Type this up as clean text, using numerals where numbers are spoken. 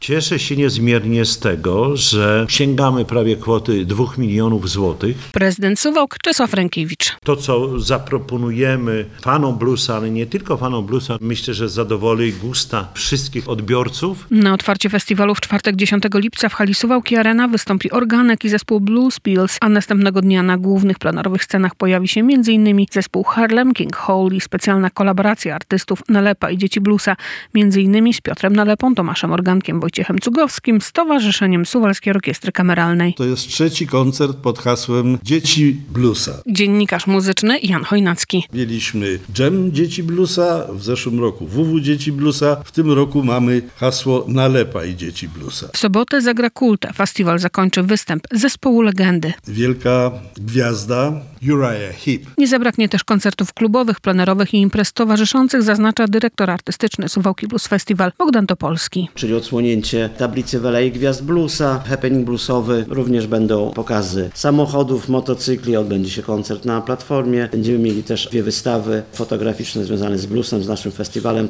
Cieszę się niezmiernie z tego, że sięgamy prawie kwoty 2 milionów złotych. Prezydent Suwałk Czesław Rękiewicz. To, co zaproponujemy fanom bluesa, ale nie tylko fanom bluesa, myślę, że zadowoli gusta wszystkich odbiorców. Na otwarcie festiwalu w czwartek 10 lipca w hali Suwałki Arena wystąpi Organek i zespół Blues Pills, a następnego dnia na głównych plenerowych scenach pojawi się m.in. zespół Harlem King Hall i specjalna kolaboracja artystów Nalepa i Dzieci Bluesa, m.in. z Piotrem Nalepą, Tomaszem Organkiem, Wojciechem Cugowskim z Towarzyszeniem Suwalskiej Orkiestry Kameralnej. To jest trzeci koncert pod hasłem Dzieci Bluesa. Dziennikarz muzyczny Jan Chojnacki. Mieliśmy Dżem Dzieci Bluesa, w zeszłym roku WW Dzieci Bluesa, w tym roku mamy hasło Nalepa i Dzieci Bluesa. W sobotę zagra Kulta. Festiwal zakończy występ zespołu Legendy. Wielka gwiazda Uriah Heep. Nie zabraknie też koncertów klubowych, plenerowych i imprez towarzyszących, zaznacza dyrektor artystyczny Suwałki Blues Festival Bogdan Topolski. Czyli odsłonięcie tablicy w Alei Gwiazd Bluesa, happening bluesowy, również będą pokazy samochodów, motocykli, odbędzie się koncert na platformie. Będziemy mieli też 2 wystawy fotograficzne związane z bluesem, z naszym festiwalem.